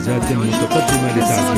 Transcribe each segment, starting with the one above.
ذات متقدمة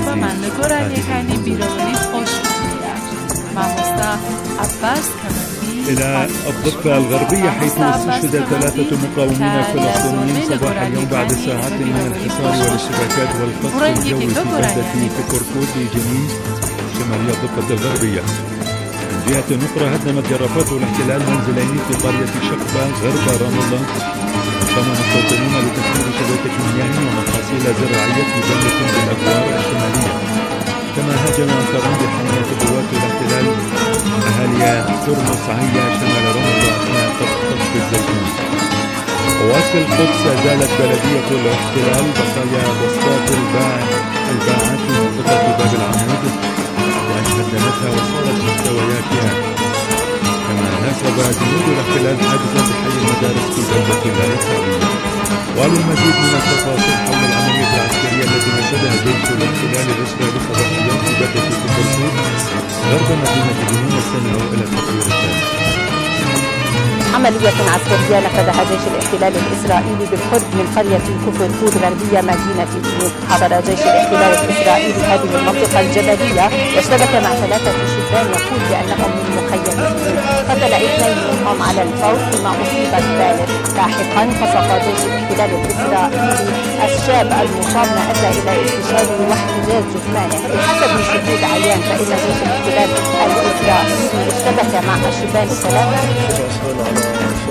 إلى الضفة الغربية، حيث استشهد 3 مقاومين فلسطينيين صباح اليوم بعد ساعات من الحصار والاشتباكات والقصف الجوي في بلدة فكركوت بجنين شمالية الضفة الغربية. من جهة أخرى هدمت جرافات الاحتلال منزلين في قرية شقبة غرب رام الله. قام مستوطنون بتسيير شبكة مياه ومحاصيل زراعية في بلدة بالأدوار الشمالية. كما هاجم آخرون بحملة قوات الاحتلال أهالي ترمس عيا شمال رام الله أثناء قصف الزيتون. قوات القدس زالت بلدية الاحتلال بقايا بسطات الباعات في منطقة باب العمود بأن هدمتها وصارت مستوياتها. كما نصب جنود الاحتلال حاجزا بحي المدارس في بلدة العيساوية. وللمزيد من التفاصيل حول العملية العسكرية التي نشدها جيش الاحتلال الإسرائيلي صباح اليوم في بلدة فكركوت غرب مدينة جنين، استمعوا إلى التقرير التالي. عملية عسكرية نفذها جيش الاحتلال الإسرائيلي بالقرب من قرية كفركوت غربية مدينة جنين. حضر جيش الاحتلال الإسرائيلي هذه المنطقة الجبلية واشتبك مع 3 شبان يقول بأنهم من مخيم جنين. قتل 2 منهم على الفور فيما أصيب الثالث. لاحقا فسق جيش الاحتلال الإسرائيلي الشاب المصاب ما أدى إلى استشهاده واحتجاز جثمانه. بحسب شهود عيان فإن جيش الاحتلال الإسرائيلي اشتبك مع الشبان الثلاثة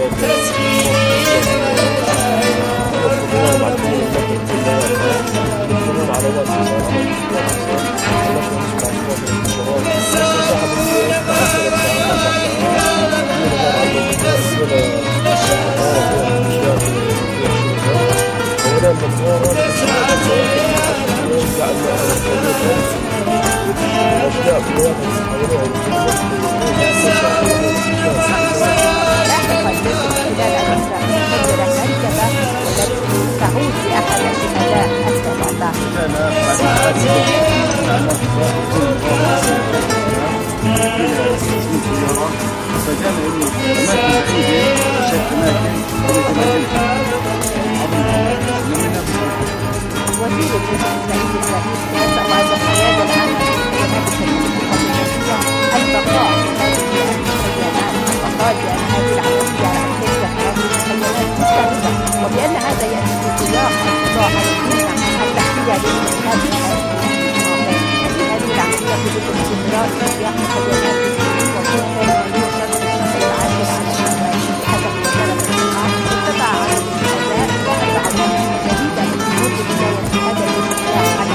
تعود بأحد الشهداء السبعة. وزير الجيش الإسرائيلي سياسة وعد القيادة العامة للخدمات التدريبية البقاء في هذه المخيمات، وقال بأن هذه العملية العسكرية في هذه المخيمات مستمرة، وبأن هذا يأتي في سياق القضاء على المنع التحتية للإرهاب في هذه العملية تجد استمرار في سياق مخيمات الجنين وفي خلال شرط الشهر العاشر على الشهر. بحسب وزارة الدفاع ارتفع عدد الشهداء و4 جديدة منذ بداية هذا الاجتماع على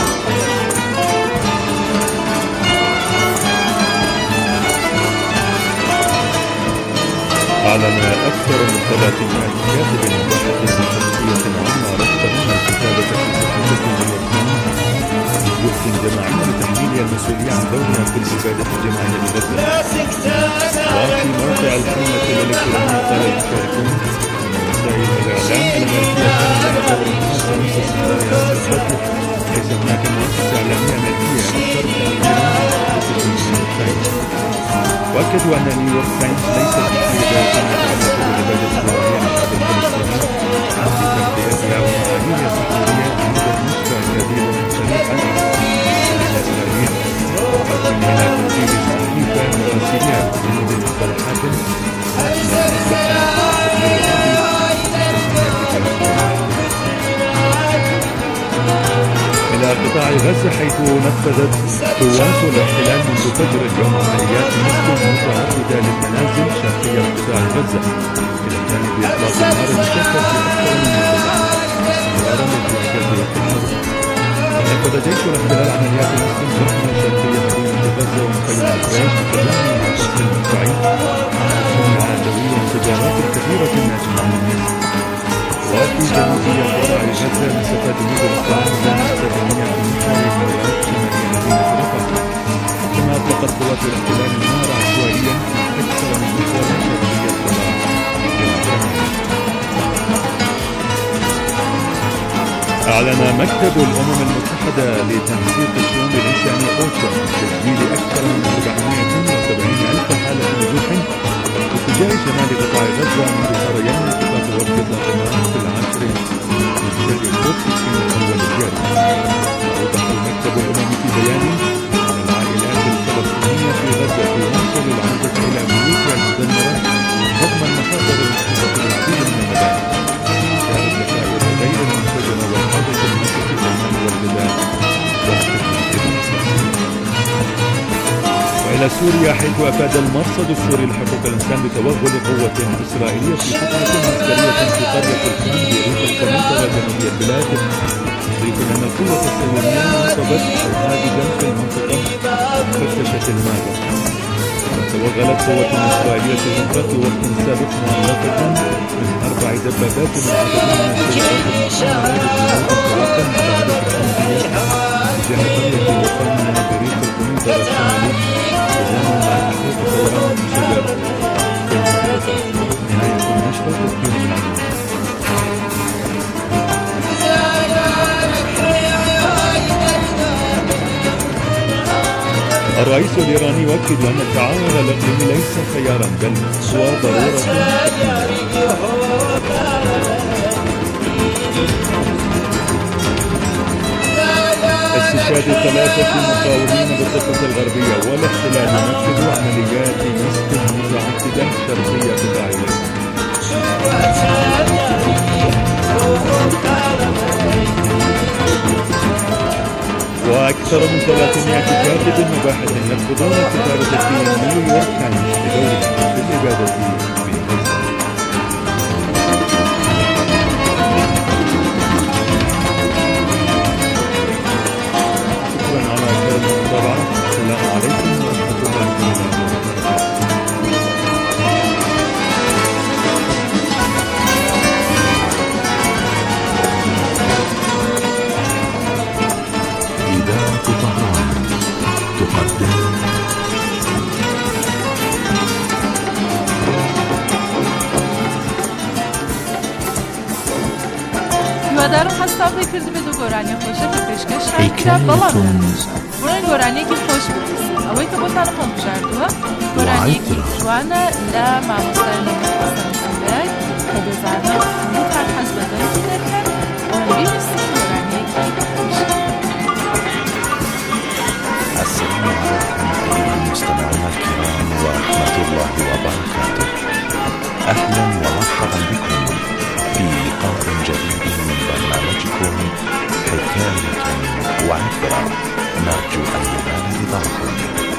أعلن أكثر من 300 كاتب وباحث شخصية عامة رفضهم الكتابة في صحيفة نيويورك تايمز في جهد جماعي لتحميل المسؤولية عن دورها في الإبادة الجماعية بغزة. وفي موقع الحملة الإلكترونية قال المشاركون أن وسائل الإعلام الأمريكية كان لها دور خاص في قضايا القتل، ليس هناك مؤسسة إعلامية أمريكية أكثر تأثيرا في نيويورك تايمز. وأكدوا أن نيويورك تايمز ليست بحاجة فيما يتعلق بالإبادة الجماعية للشعب الفلسطيني في تغطيتها ومعايير تحريرية عند نشر كبير سريعا الإسرائيليين. ومن هنا تنزيل الصحيفة مراسليها بجنود المصطلحات إلى قطاع غزة، حيث نفذت قوات الاحتلال منذ فجر اليوم عمليات نصف متعددة للمنازل شرقي قطاع غزة، إلى جانب إطلاق النار المشترك في أكثر من منطقة استمرارا للتحديات الحرب. نفذ جيش الاحتلال عمليات نصف ضخمة شرقي مدينة غزة ومخيم الريش بالتضامن مع الفصل المدفعي، ومع دوية تجارات كثيرة ناجمة عن الناس. وفي جنوبية قطاع غزة نسف جنود الاحتلال نسبة 8 من المواد شمالية مدينة رفح. كما أطلقت قوات الاحتلال النار عشوائيا في أكثر من مكان شرقية قطاع غزة. أعلن مكتب الأمم المتحدة لتنسيق الشؤون الإنسانية أوشا تسجيل أكثر من 470,000 حالة نزوح اتجاه شمال قطاع غزة منذ سريان اتفاق وقف الإطلاق النار في 10 شهر القدس في الأول الجاري. أوضح المكتب الأممي في بيانه أن العائلات الفلسطينية في غزة تواصل العودة إلى بيوتها المدمرة رغم المخاطر المحيطة بالعديد من المباني. كانت ذخائر غير المنسجمة والحاجة الماسة في المال والغذاء والخدمة الأساسية. وإلى سوريا، حيث أفاد المرصد السوري لحقوق الإنسان بتوغل قوة إسرائيلية في فترة عسكرية في قرية الخان بريف القنيطرة جنوبي البلاد، يضيف أن القوة الصهيونية نصبت حواجزا في المنطقة وفتشت الماجر. توغلت قوة إسرائيلية في المنطقة في وقت سابق مؤلفة من 4 دبابات وعدد من السيارات المحملة بالجنود انطلاقا على هدف الأمنية تجاه قرية وطن من بريف القنيطرة الشمالي تزامن مع تحقيق ثوران مسير في المنطقة. نهاية النشرة تذكير من عنوان. الرئيس الإيراني يؤكد أن التعاون الإقليمي ليس خيارا بل هو ضرورة. استشهاد 3 مقاومين بالضفة الغربية والاحتلال ينفذ عمليات مسك متعددة شرقية قطاع غزة. وأكثر من 300 كاتب وباحث يرفضون الكتابة في نيويورك تايمز بدورهم في الإبادة في غزة. شكرا على كرم المتابعة. السلام عليكم ورحمة الله وبركاته. در خستم بکردی به دو گرانی خوشه که پیشکش شد بلام برای گرانی که خوش بکردی اوی که با تلفن بشردوها گرانی که جوانه لا معموستای نمیخواستن سنبرگ که بزرنا مطر حس بدایی که دکن اون بیمستی گرانی که خوش. السلام عليكم أيها المستمعون الكرام ورحمة الله وبركاته. أهلا ومرحبا بكم في لقاء جديد من برنامجكم حكاية وعبرة، نرجو أن ينال رضاكم.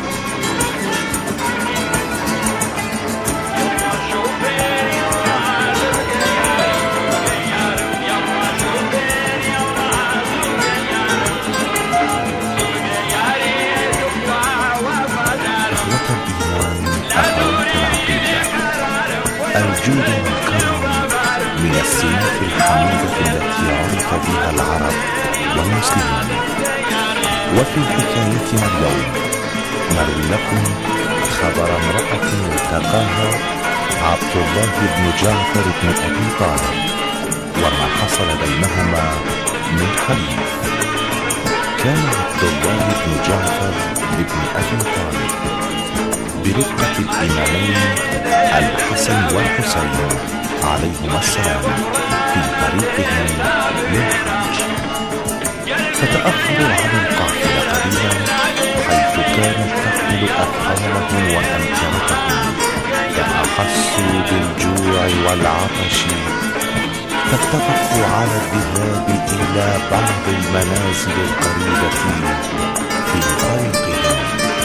إخوة الإيمان، أخوات العقيدة، الجود والكرم من السمات الحميدة التي عرف بها العرب والمسلمين. وفي حكايتنا اليوم نروي لكم خبر امرأة التقاها عبد الله بن جعفر بن أبي طالب وما حصل بينهما من خليف. كان عبد الله بن جعفر بن أبي طالب برفقة الإمامين الحسن والحسين عليهما السلام في طريقهم للحج، فتأخروا عن القافلة قليلا حيث كانت تحمل أثقالهم وأمتعتهم، فأحسوا بالجوع والعطش فاتفقوا على الذهاب إلى بعض المنازل القريبة في طريقهم.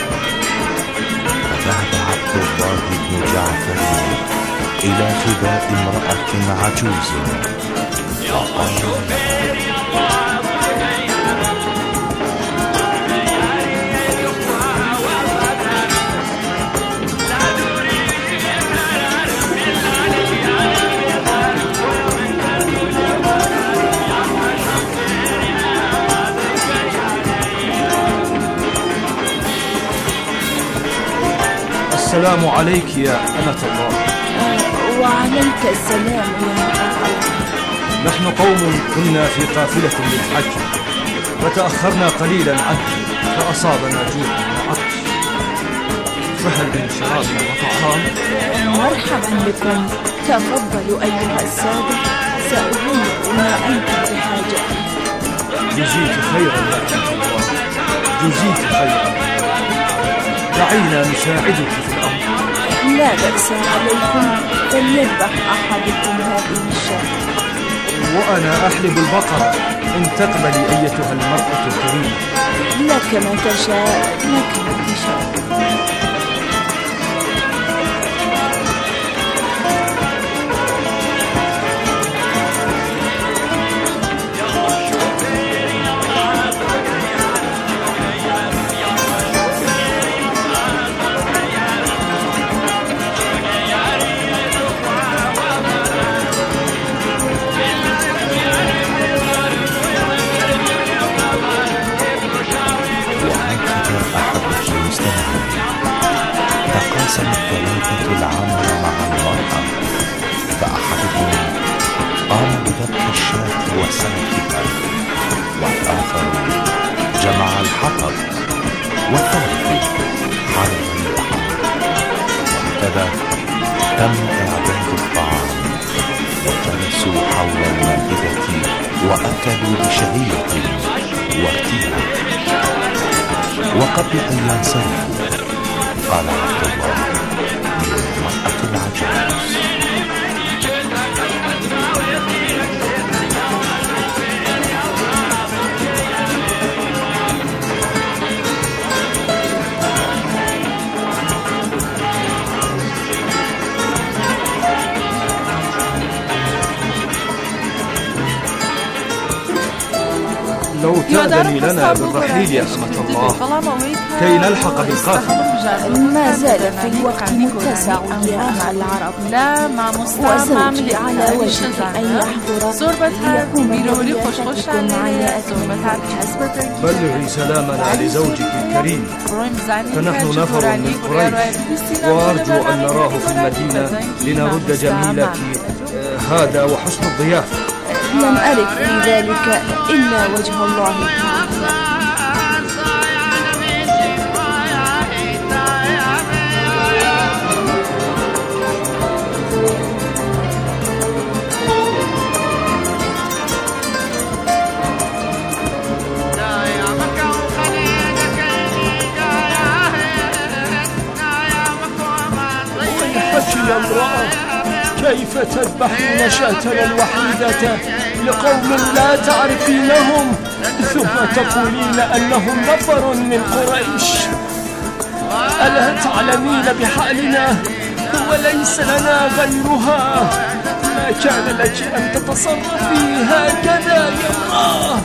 فذهب عبد الله بن جعفر إلى خباء امرأة عجوز فقال: السلام عليك يا أمة الله. وعليك السلام يا الله. نحن قوم كنا في قافلة للحج فتأخرنا قليلا عنك فأصابنا جوع وعطش، فهل من شراب وطعام؟ مرحبا بكم، تفضلوا أيها السادة، سأهم بما أنتم بحاجة. جزيت خيرا يا أمة الله، جزيت خيرا. دعينا نساعدك في الأمر. لا بأس عليكم، فليذبح أحدكم هذه الشاة. وأنا أحلب البقرة، إن تقبلي أيتها المرأة الكريمة. لك ما تشاء، لك ما تشاء. تقاسم الثلاثة العمل مع المرأة، فأحدهم قام بذبح الشاة وسلخها، والآخر جمع الحطب، والثالث حرق اللحم. وهكذا تم إعداد الطعام، وجلسوا حول المائدة وأكلوا بشهية وارتياح. وقبل أن ينصرفوا قال عبد الله للمرأة العجوز: لو تأذني لنا بالرحيل يا أمة الله كي نلحق بالقافلة. ما زال في الوقت متسع يا أخ العرب، وزوجي على وجه أن يحضر ليقوم بضيافتكم على أكمل حسب. بلغي سلامنا لزوجك الكريم، فنحن نفر من قريش، وأرجو أن نراه في المدينة لنرد جميلك هذا وحسن الضيافة. لم أرد في ذلك إلا وجه الله. يا امرأة، كيف تذبحين شاتنا الوحيدة لقوم لا تعرفينهم، ثم تقولين أنهم نفر من قريش؟ ألا تعلمين بحالنا وليس لنا غيرها؟ ما كان لك أن تتصرفي هكذا يا امرأة.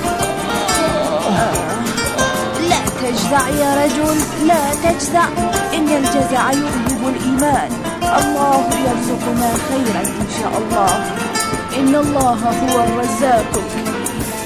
لا تجزع يا رجل، لا تجزع، إن الجزع يذهب الإيمان. الله يرزقنا خيرا إن شاء الله، إن الله هو الرزاق الكريم.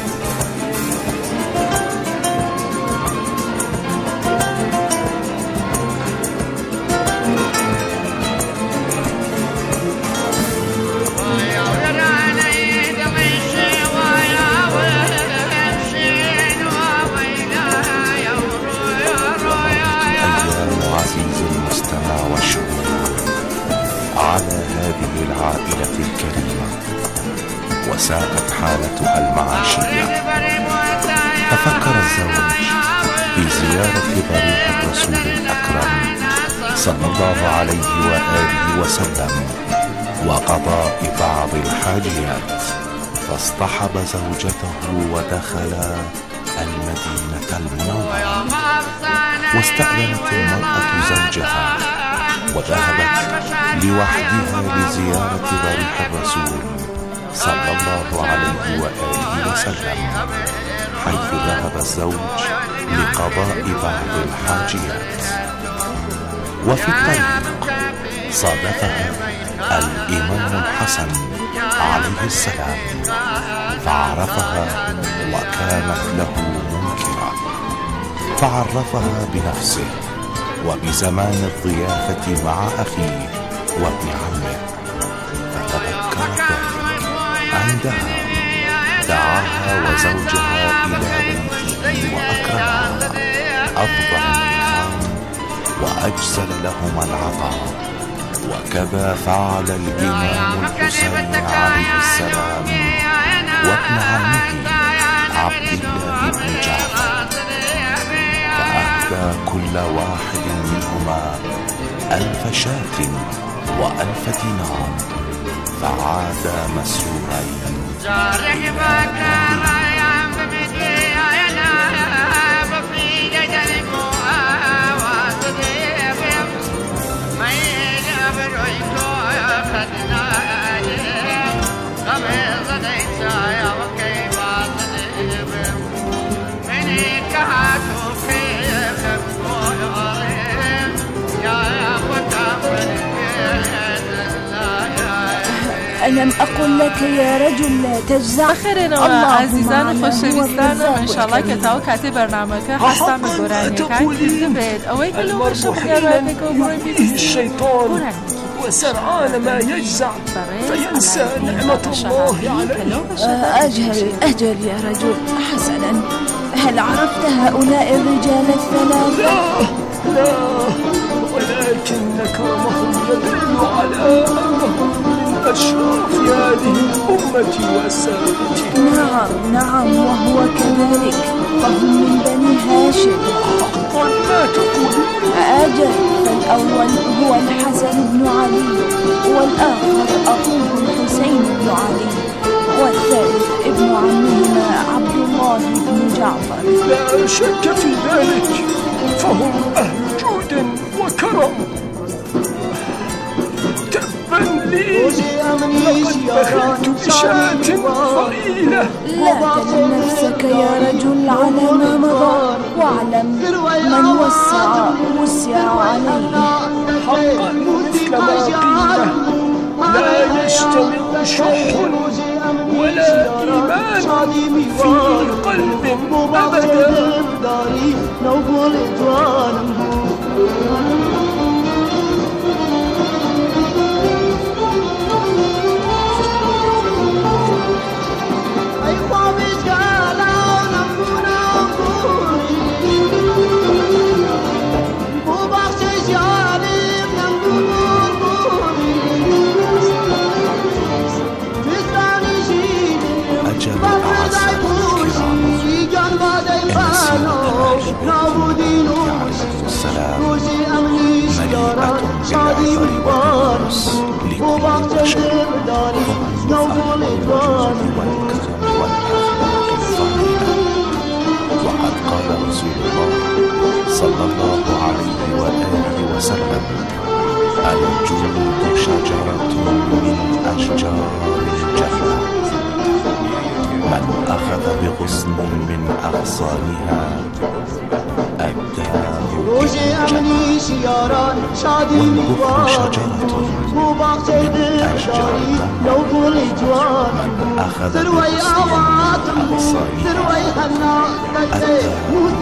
على هذه العائلة الكريمة، وساءت حالتها المعاشية، ففكر الزوج في زيارة ضريح الرسول الأكرم صلى الله عليه وآله وسلم وقضاء بعض الحاجيات، فاصطحب زوجته ودخلا المدينة المنورة. واستأذنت المرأة زوجها وذهبت لوحدها لزيارة ضريح الرسول صلى الله عليه وآله وسلم، حيث ذهب الزوج لقضاء بعض الحاجيات. وفي الطريق صادفها الإمام الحسن عليه السلام، فعرفها وكانت له منكرة، فعرفها بنفسه وبزمان الضيافة مع أخيه وابن عمه، فتذكرت ذلك. عندها دعاها وزوجها إلى بيته وأكرمها أفضل الإكرام وأجزل لهما العطاء، وكذا فعل الإمام الحسين عليه السلام وابن عمه عبد الله بن جعفر، فأهدى كل واحد منهما 1000 شاة و1000 دينار، فعادا مسرورين. ألم أقل لك يا رجل لا تجزع؟ بخيرین عزیزان خوشویستانم، انشالله که تا کاتی برنامه که حسام گورانی کن کرده بید اوی کلو بشو بگرد که بروی بیدیستی الشيطان وسرعان ما يجزع فينسى نعمة الله عليه. أجل يا رجل. حسنا، هل عرفت هؤلاء الرجال الثلاثة؟ لا ولكن كرمهم يدل على أنهم من أشراف هذه الأمة وسادتها. نعم وهو كذلك، فهم من بني هاشم. حقا ما تقول؟ أجل، فالأول هو الحسن بن علي، والآخر أخوه الحسين بن علي، والثالث ابن عمهما عبد الله بن جعفر. لا شك في ذلك، فهم أهل جود وكرم. تبا لي، لقد بخلت بشاة ضئيلة. لا تلم نفسك يا رجل على ما مضى، واعلم من وسع عليه. حقا مثل ما قيل، لا يجتمع شح ولا إيمان في قلب أبدا. وقد قال رسول الله صلى الله عليه وآله وسلم: الجود شجرة من أشجار الجنة، من أخذ بغصن من أغصانها أداه الجنة، والبخل شجرة من أشجار النار، من أخذ بغصن من أغصانها أداه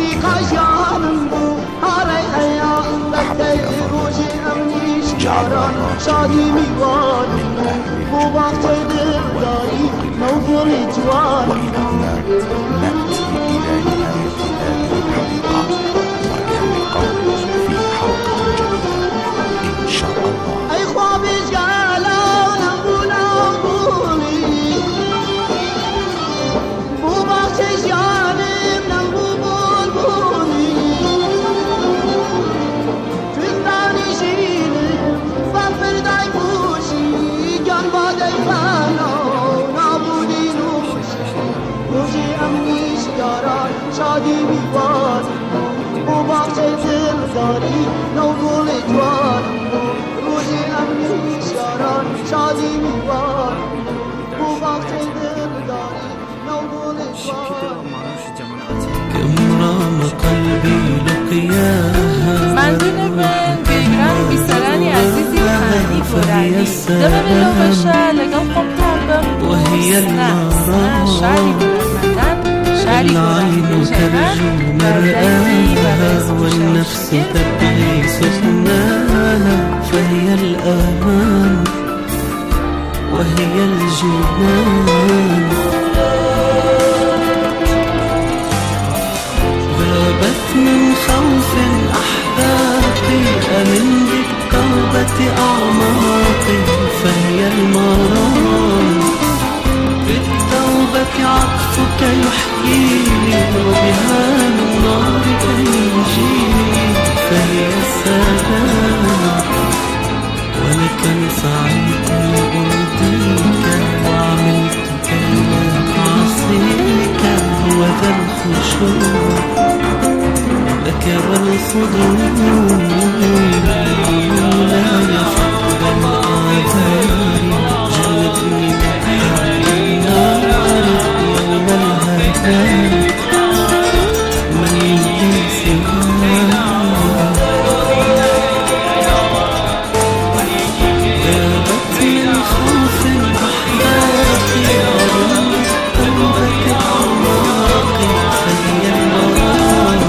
جعلنا الله جميعا من أهل الجنة وإلهنا نأتي إلى نهاية هذه الحلقة، وإلى اللقاء في حلقة جديدة إن شاء الله. شادی میوان او باغچه دلداری نوگل جوان روزی امنی شیاران شادی میوان او باغچه دلداری نوگل جوان كم رام قلبي لقياها مندون من بگران بیسرانی عزیزی خانی گورانی دمن لو بشه لگم قمتر وهي المرام العين ترجو مرآها والنفس تبغي سكناها، فهي الآمان وهي الجنان. غابت من خوف أحبابي أمن بالتوبة أعماقي فهي المرام، بالتوبة عطفك يحييني وبها من نارك ينجيني، فهي السلام ولكن فعلت أرضيك وعملت كي لا أعصيك، هو ذا الخشوع لك والخضوع، لا يفقد الآثار، جلدني من النار يوم الهدام، من لي سواك ذابت من خوف أحبابي، قلبك أعماقي فهي المرام،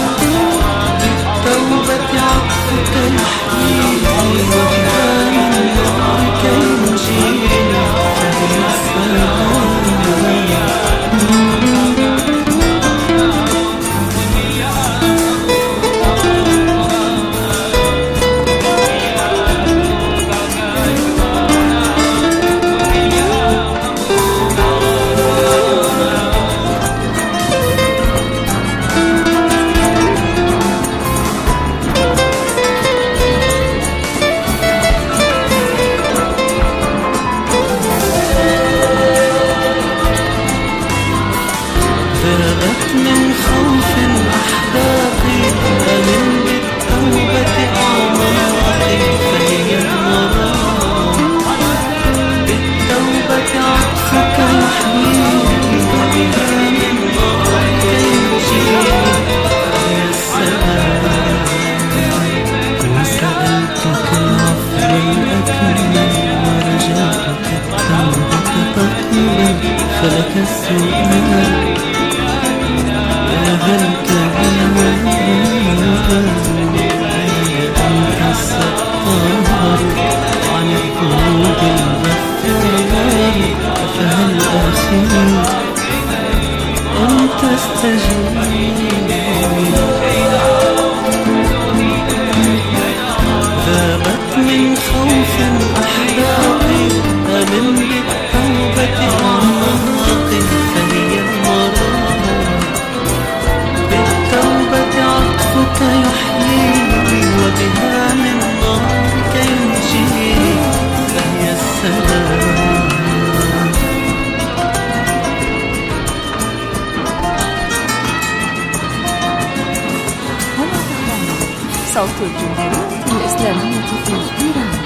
بالتوبة عطفك يحييني وبها من نارك ينجيني، فهي السلام فلك السؤال وذا الكلام، أنت الستار عن الذنوب الغفار، فهل أخي أن تستجيب، ذابت من خوف أحلاقي، أمن بالتوبة أعماقي فهي المرام، بالتوبة عطفك يحييني وبها من نارك ينجيني، فهي السلام صوت الجمهورية الإسلامية في إيران.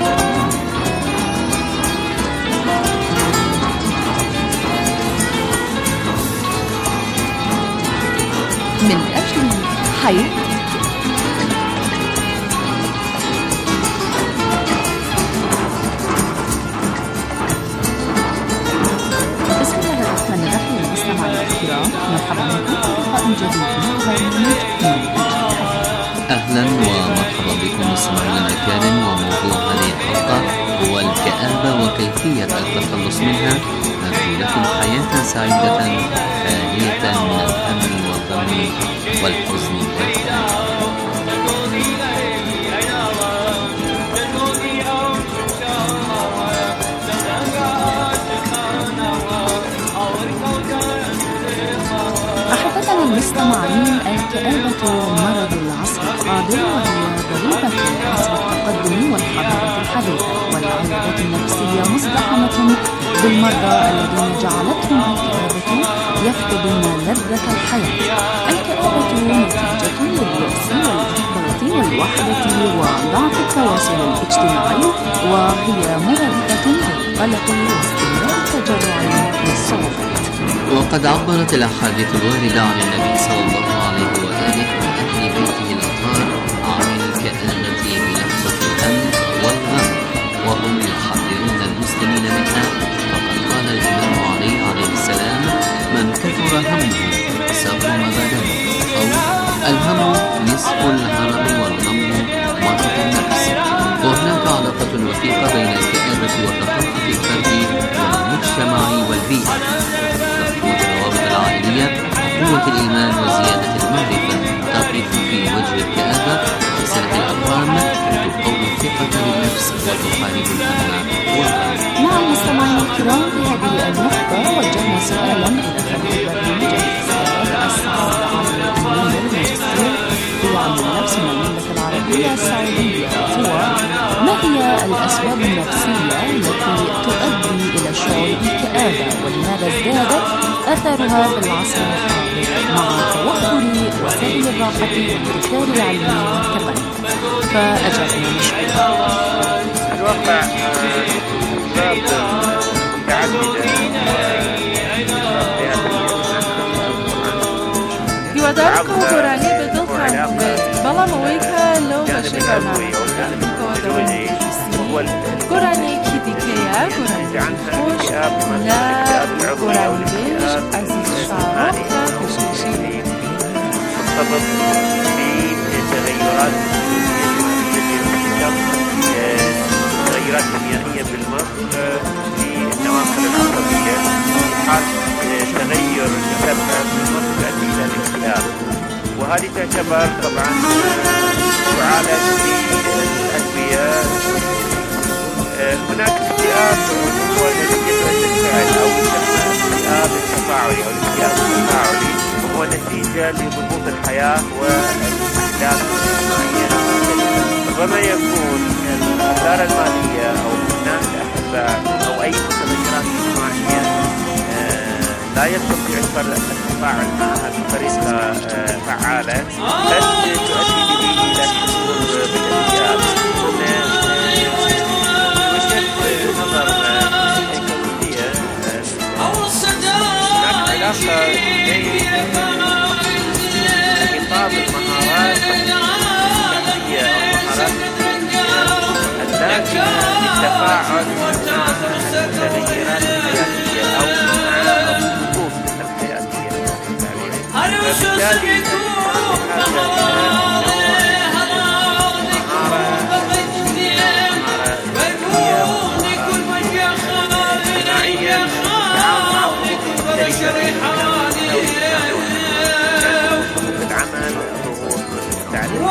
من أجل حياة. بسم الله الرحمن الرحيم. مستمعينا الكرام، مرحبا بكم في لقاء جديد من برنامج أهلا ومرحبا بكم مستمعينا الكرام، وموضوع هذه الحلقة هو الكآبة وكيفية التخلص منها. نرجو لكم حياة سعيدة خالية من الهم والغم والحزن والكآبة. أحبتنا المستمعين، الكآبة مرض العصر القادم، وهي ضريبة العصر التقدم والحضارة الحديثة، والعيادات النفسية مزدحمة بالمرضى الذين جعلتهم الكآبة يفقدون لذة الحياة. الكآبة نتيجة لليأس والإحباط والوحدة وضعف التواصل الاجتماعي، وهي مرتبطة بالقلق واستمرار التجرع والصعوبات. وقد عبرت الأحاديث الواردة عن النبي صلى الله عليه وآله وأهل بيته الأطهار عن الكآبة بلحظة الهم والغم، وهم يحذرون المسلمين منها. فقد قال الإمام عليه السلام: من كثر همه سقم بدنه، أو الهم نصف الهرم والغم مرض النفس. وهناك علاقة وثيقة بين الكآبة وثقافة الفرد والمجتمع والبيئة. الروابط العائلية، قوة الإيمان وزيادة المعرفة تقف في وجه الكآبة. صلة الأرحام تقوي الثقة بالنفس الداخلية السعودية هو: ما هي الأسباب النفسية التي تؤدي إلى الشعور بالكآبة، ولماذا ازدادت أثرها بالعصر الحاضر مع توفر وسائل الراحة والإثار العلمي والتقنية؟ فأجابنا مشكورا. الواقع أسباب متعددة هیوادارم که گۆرانی بەدڵتان بێت، بەڵام ئەوەی کە لەو بەشەی بەرنامەکەوە دەوڵێت گۆرانیەکی دیکەیە، گۆرانی خۆش لە گۆرانی بێژ عەزیز شاڕۆخ کە پێشکەشی مرتبط بتغيرات تغيرات كيميائية بالمخ في النواقل العصبية في حال تغير سبب بالمخ تؤدي إلى الاكتئاب، وهذه تعتبر طبعا تعالج بالأدوية. هناك اكتئاب هو نتيجة الفعل أو يسمى الاكتئاب التفاعلي أو الاكتئاب التفاعلي، وهو نتيجة لضغوط الحياة والأحداث الاجتماعية. ربما يكون الخسارة المالية أو فقدان الأحباء أو أي متغيرات اجتماعية لا يستطيع الفرد التفاعل معها بطريقة فعالة، بس تؤدي به إلى الحصول بالاكتئاب. وجهة نظر سيكولوجية هناك علاقة بين خطاب المهارات الشخصية أو المهارات التفاعل مع التغيرات الحياتية أو مع الظروف الحياتية. فبالتالي العمل ضغوط التعليم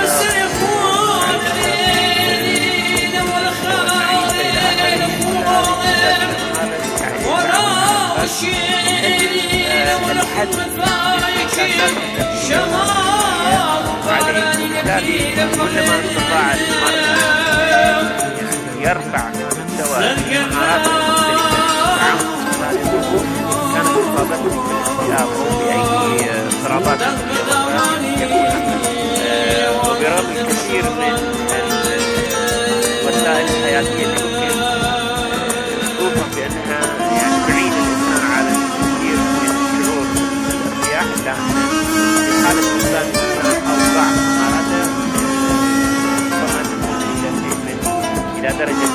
كلما استطاع المرء يرفع مستوى مهاراته كانت إصابته بالاكتئاب أو بأي اضطرابات وبرغم الكثير من الوسائل الحياتية اللي ممكن توصف بأنها تعين الإنسان على الكثير من الشعور بالارتياح، لكن في حالة الإنسان أو ضعف مهاراته ربما تكون إلى درجات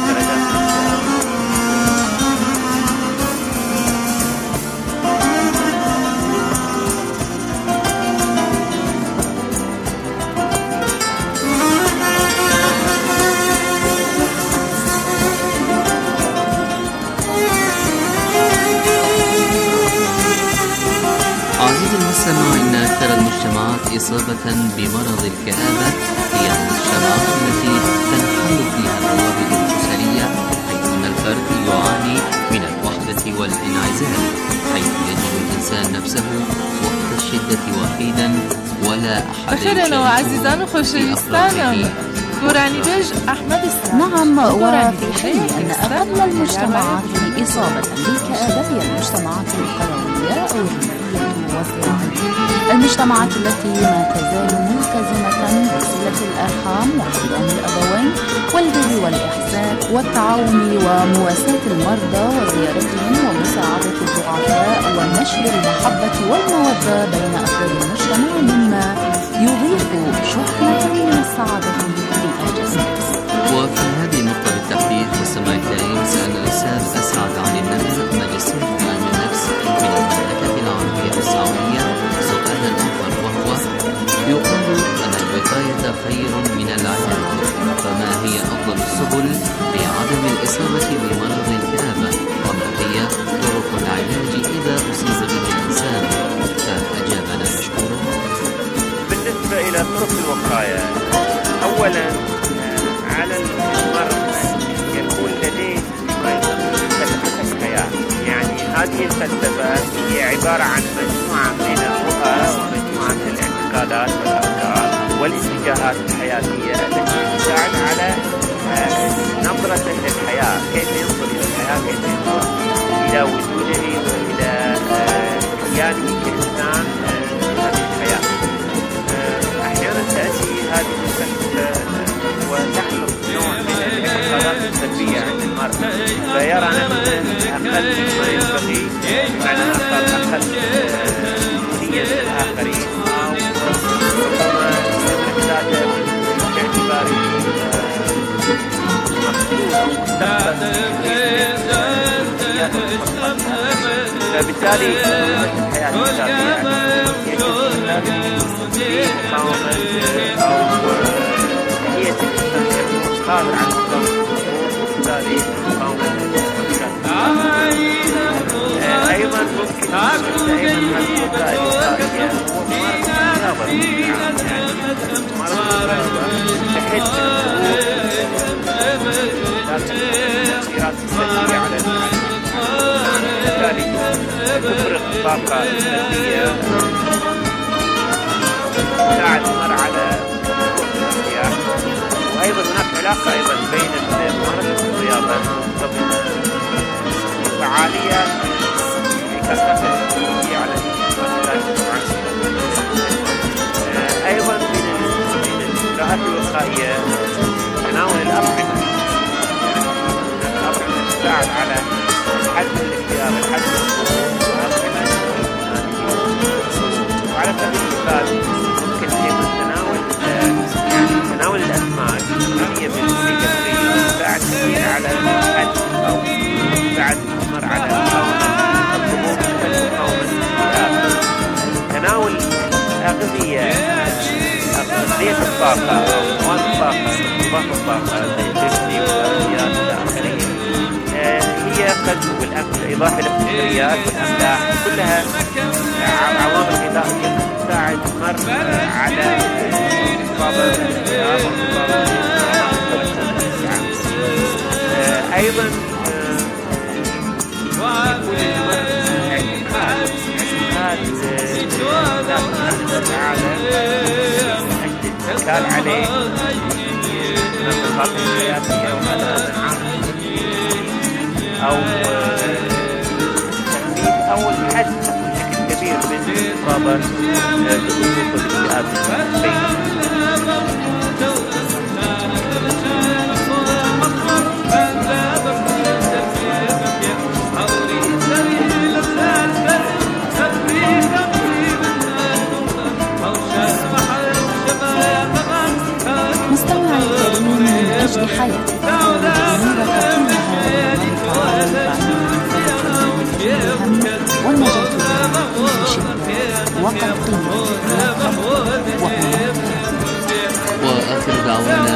عزيزي المستمع، إن أكثر المجتمعات إصابة بمرض الكآبة هي المجتمعات التي تنحل فيها الروابط الأسرية، حيث أن الفرد يعاني من الوحدة والانعزال، حيث يجد الإنسان نفسه وقت الشدة وحيدا ولا أحد بخير وعزيزان وخوشويستانم. گۆرانی بێژ أحمد إسلام. نعم، وفي حين أن أقل المجتمعات إصابة بالكآبة هي المجتمعات القروية أو الريفية والزراعية، المجتمعات التي ما تزال ملتزمة بصلة الأرحام واحترام الأبوين والبر والإحسان والتعاون ومواساة المرضى وزيارتهم ومساعدة الضعفاء ونشر المحبة والمودة بين أفراد المجتمع، مما يضيف شحنة من السعادة للجسد. وفي هذه النقطة بالتحديد مستمعي الكريم، سأل الأستاذ أسعد علي النمر ماجستير في علم النفس من المملكة العربية السعودية سؤالا آخر، وهو: يقال أن الوقاية خير من العلاج، فما هي أفضل السبل لعدم الإصابة بمرض الكآبة؟ وما هي طرق العلاج إذا أصيب به الإنسان؟ فأجابنا مشكورا. بالنسبة إلى طرق الوقاية، أولا على المرء يكون لديه فلسفة حياة، يعني هذه الفلسفة هي عبارة عن مجموعة من الرؤى ومجموعة من الاعتقادات والأفكار والاستفادة الاتجاهات الحياتية التي تساعد على نظرته للحياة، كيف ينظر إلى الحياة، كيف ينظر إلى وجوده وإلى كيانه كإنسان في هذه الحياة. أحيانا تأتي هذه الفلسفة وتخلق نوع من الاعتقادات السلبية عند المرء، فيرى نفسه أقل مما ينبغي، معنى أقل مسؤولية من الآخرين، أو ربما يدرك ذاته باعتباره مخلوق أو فبالتالي الحياة الشخصية يجب مقاومة أو هي قادر على وبالتالي مقاومة أيضا ممكن أيضا تفرغ الطاقة السلبية تساعد المرء على الارتياح. وأيضا هناك علاقة أيضا بين الممارسة الرياضة ضمن فعاليات كثرة السلبية على أيضا من الإجراءات الوقائية تناول الأطعمة تساعد على حد الاكتئاب، الحد وعلى سبيل المثال ممكن أيضا تناول الأسماك غنية بالأوميجا 3 تساعد كثير على الحد أو تساعد المرء على مقاومة الضغوط ومقاومة الاكتئاب. تناول أغذية الطاقة أو مواد الطاقة، مضاد الطاقة زي البيبسي والغازيات إلى آخره، هي قد بالإضافة للسكريات والأملاح كلها عوامل غذائية تساعد المرء على إصابة الاكتئاب وإصابة أيضا يكون المرء اعتقاد الاتكال عليه من النقاط السياسية وهذا أو تخفيف أو الحد بشكل كبير من إصابة بضغوط الاكتئاب. مستمع الكريم من أجل حياتك والنجاة وقد وآخر دعوانا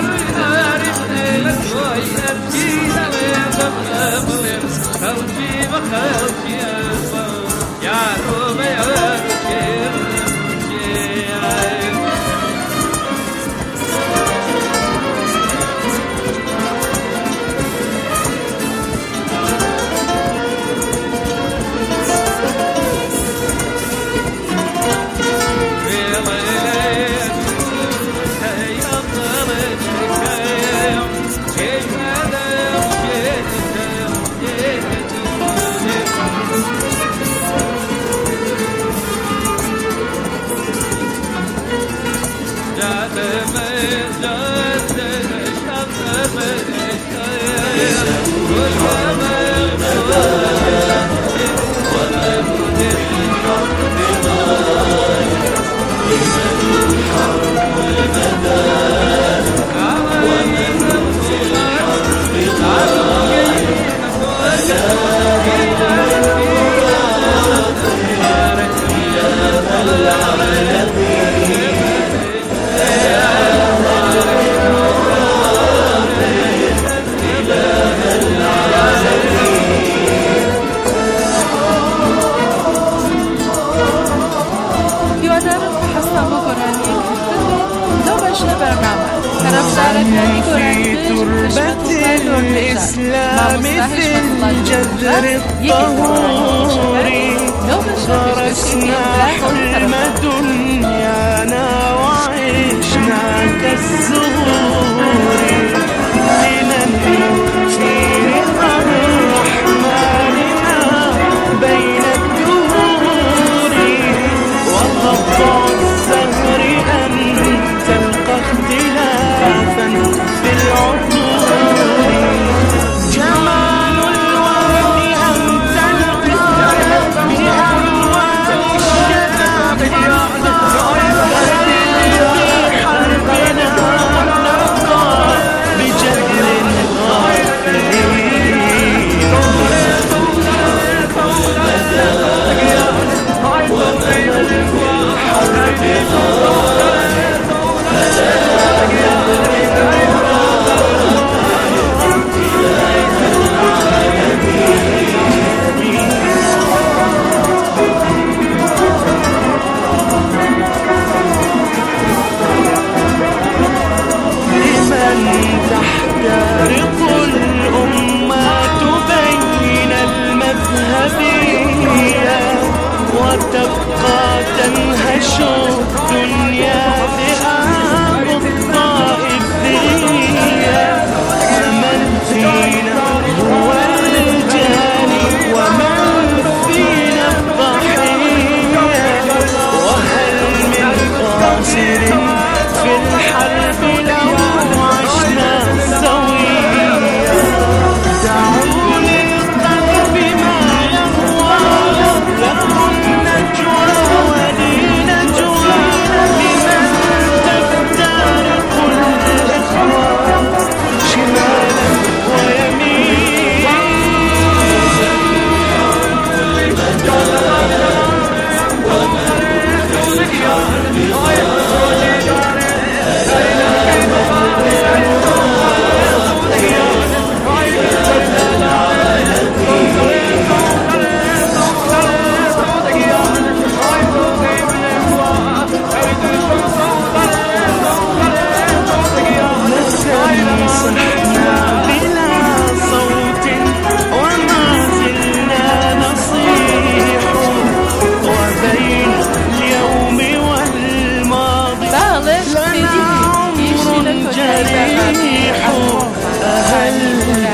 الإسلام في الجذر الطهوري غرسنا حلم دنيانا وعشنا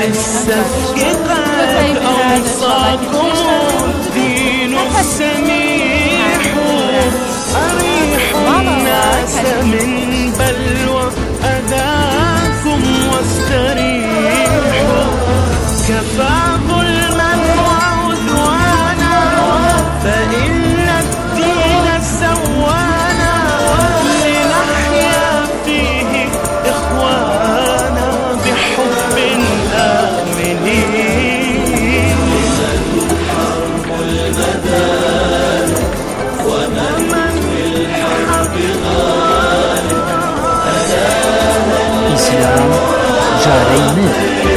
السفك قد أوصاكم الدين السميح أريح الناس من بلوى أذاكم واستريحوا كفى ظلما وعدوانا فإن الدين سوانا لنحيا فيه إخوانا بحب آمنين حرب المدارك ومن بالحق غالب إسلام جارينا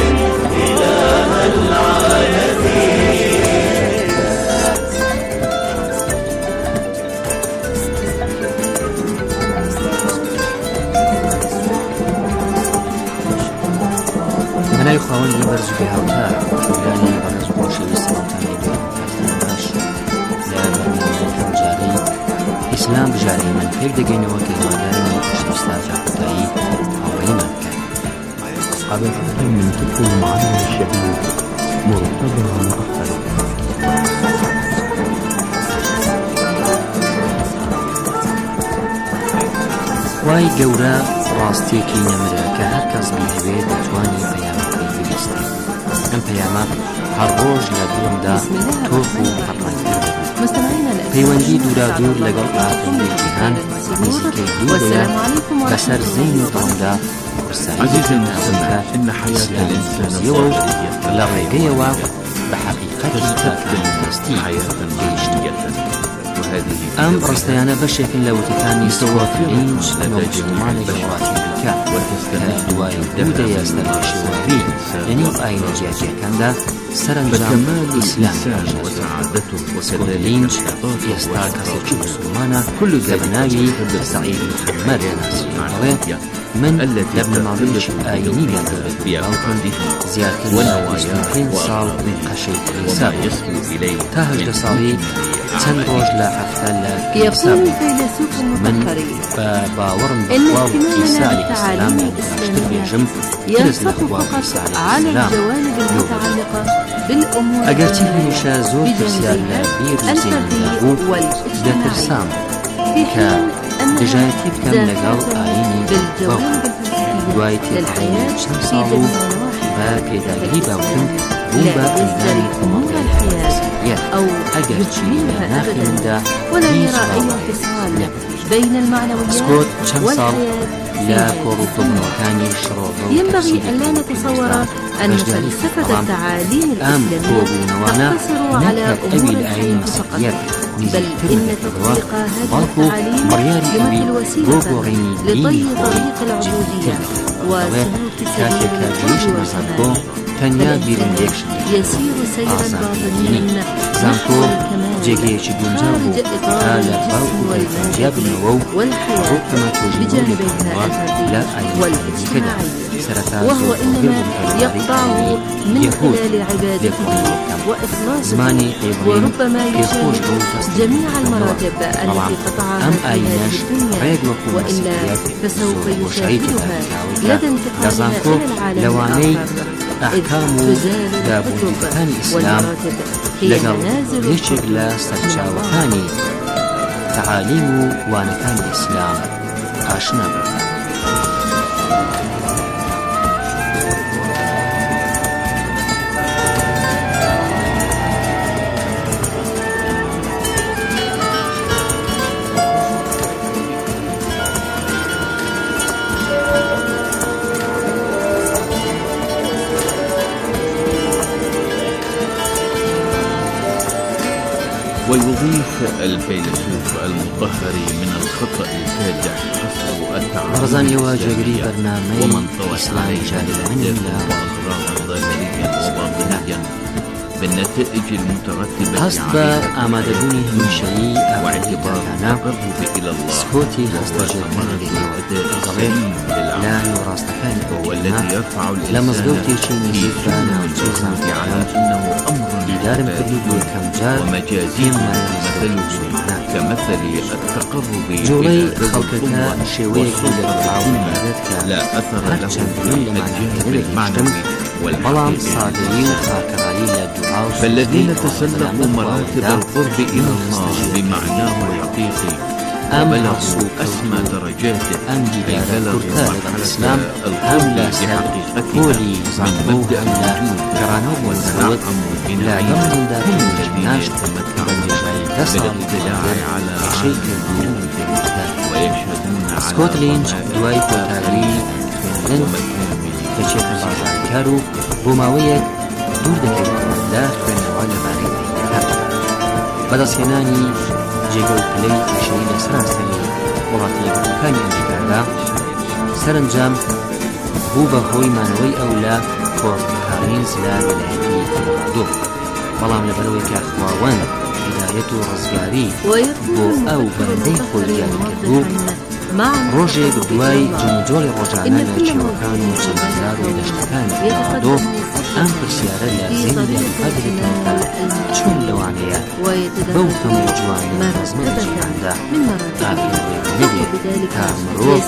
منای خواهندی برزوی هاوتار لانی برز باشی بسرطانی باش لا برنامه کم جاری اسلام بجاری من پیر دگین وقتی مادری من شبستار جاکتایی آوری من کرد أصحاب من تكون معنا الشديد مرتبطة مؤخرا وای گەورە ڕاستێکی نەمرە کە هەر کەسم هەبێت دەتوانی پەیامەکەی ببیستێ ئەم پەیامە هەر ڕۆژ لە دڵمدا تۆف و هەڕەنگتر دەبێت پەیوەندی دوورادوور لەگەڵ ئافرەتی جیهان نزیکەی دوور دەیە بەسەر زەین و دڵمدا عزيزي المستمع إن حياة الإنسان صحية لا غيرية بحقيقة تقبل النستي حياة بيشتية وهذه أم رستيانا بشكل لو تثاني سواتين موجودان بشواتي بالكاف وتستمع دواء الدودة يستمع شواري يعني أين جاكي كندا سرنجام إسلام وسعادته وكذلك يستاكس مسلمانا كل زبناوي سعيد محمد ناصر من لبن ماضيش آيني بالبالكون زيادة والنوايا صال قشيت الإنسان تاهج لصالي تن روج لا حفتا لا يقول الفيلسوف المفكري باورن بقواب إيسالي السلام ينصف فقط على الجوانب المتعلقة بالأمور أجرتيه مشازور تسيال بير زين والإجتماعي في حين دجايتي بكم لقاو آيني بالجوانب الفلسفية للحياة في باقي باوكم بوبا إنزال أمور الحياة أو يجملها أبدا ولا يرى أي انفصال بين المعنويات والحياة لا كورطب مكاني شروط ينبغي أن لا نتصور أن فلسفة التعاليم الإسلامية تقتصر على أمور الحياة فقط بل إن تطبيق هذه التعاليم يمثل وسيلة لطي طريق العبودية وسلوك سبيل الحب يسير سيرا باطنيا نحو الكمال خارج إطار الجسم والمال والحياة بجانبيها الفردي والاجتماعي وهو إنما يقطعه من خلال عبادته وإخلاصه وربما يشارك جميع المراتب التي قطعها في هذه الدنيا وإلا فسوف يشاهدها لدى انتقالها إلى العالم الآخر أحكام دابوتان الإسلام لقل يشغل سرچاوكاني تعاليم وانكان الإسلام آشنا ويضيف الفيلسوف المطهري من الخطأ الفادح حصر التعامل رزان يواجه برنامج ومن طوى إسلام جالي وأضرارا ظاهريا وباطنيا بالنتائج المترتبة حسب أمادبوني من شيء واعتبار التقرب إلى الله سكوتي حسب السليم لا يراستفان هو الذي يرفع لما زدوتي شيء نزيفانا وجوزا في على أنه أمر إدارة كل كمجار ومجازي مثله كمثل التقرب جولي خلقك شوي كل العون لا أثر له في الجانب المعنوي والحقيقي. فالذين تسلقوا مراتب القرب إلى الله بمعناه الحقيقي وبلغوا أسمى درجاته أي بلغوا مرحلة القرب بحقيقتها من مبدأ الوجود وتنعموا بنعيم هم الذين يتمتعون بالاطلاع على عالم الوجود ويشهدون على سكوت لينش دوای کۆتایی خوێندن دەچێتە بازارکار و بۆ ماوەیەک دوور دەکەوێتەوەدا خوێندنەوە لەبارەی پەیدەکە بەدەستهێنانی جێگە و پلەی پێشەیی لە سەرانسەری وڵاتە یەکگرتووەکانی ئەمریکادا سەرنجام بوو بە هۆی مانەوەی ئەو لە فۆرت کارینز لە ویلایەتی کۆلۆرادۆ بەڵام لەبەرەوەی کە خواوەند هیدایەت و ڕزگاری بۆ ئەو بەندەی خۆی دیاری کردبوو ڕۆژێک دوای جموجۆڵی ڕۆژانە لە چێوەکان و چەندەزار و دەشتەکانی کۆلۆرادۆ ئەم پرسیارە لە زێنی قەدرێکەکە چۆن لەوانەیە بەو هەموو جوانە ڕزمەندی جیهاندا ئاگرێک نەبێت تا مرۆڤ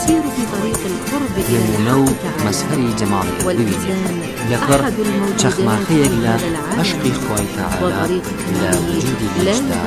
نمونە و مەزهەری جەماڵێک ببینێت لەبەر چەخماخەیەک لە عەشقی خوای تەعالی لە وجودی لێشدا